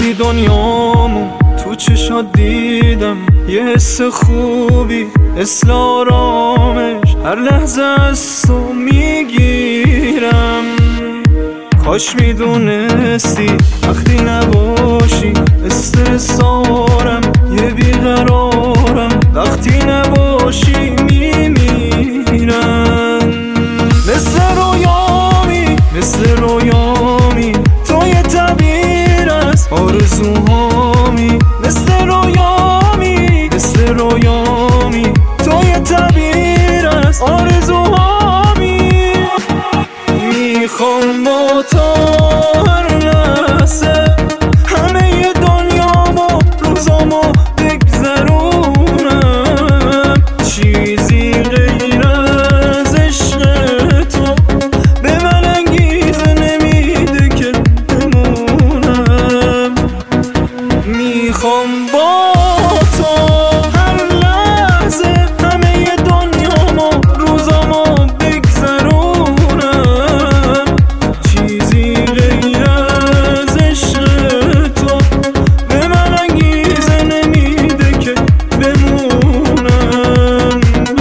وقتی دنیامو تو چشات دیدم یه حس خوبی مثل آرامش هر لحظه از تو میگیرم. کاش میدونستی وقتی نباشی استرسارم یه بیقرارم وقتی نباشی میمیرم. مثل رویامی تو یه تعبیر از آرزوهامی. مثل رویامی تو یه تعبیر از آرزوهامی. میخوام با تو هر لحظه همه دنیامو روزامو بگذرونم. چیزی غیر از عشق تو به من انگیزه نمیده که بمونم. میخوام با تو هر لحظه همه دنیامو روزامو بگذرونم. چیزی غیر از عشق تو به من انگیزه نمیده که بمونم.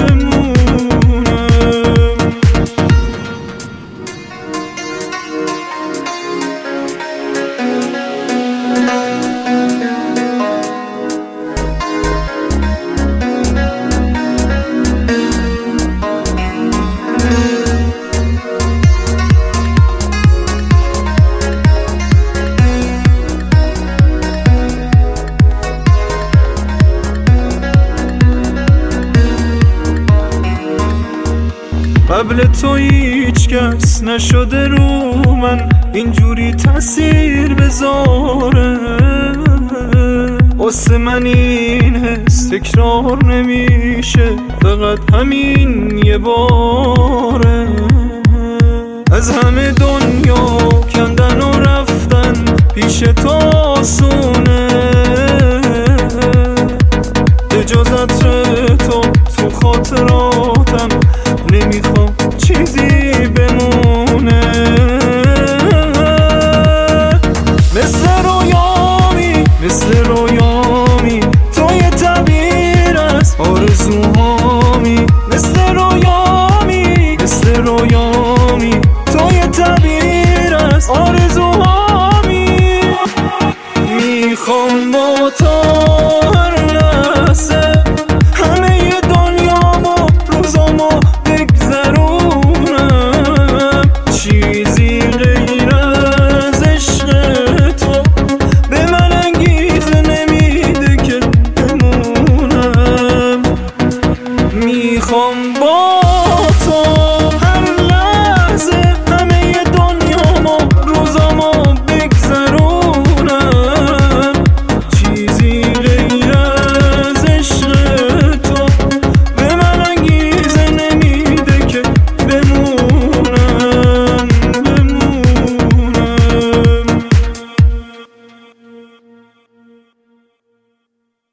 قبل تو هیچ کس نشده رو من اینجوری تأثیر بذاره. واسه من این حس تکرار نمیشه فقط همین یه باره. از همه دنیا کندن و رفتن پیش تو آسونه. اجازت تو خاطراتم نمیخوام چیزی بمونه. مثل رویامی تو یه تعبیر از آرزوهامی. مثل رویامی تو یه تعبیر از آرزوهامی. میخوام با تو هر لحظه همه دنیامو روزامو بگذرونم. چیزی غیر از عشق تو به من انگیزه نمیده که بمونم. میخوام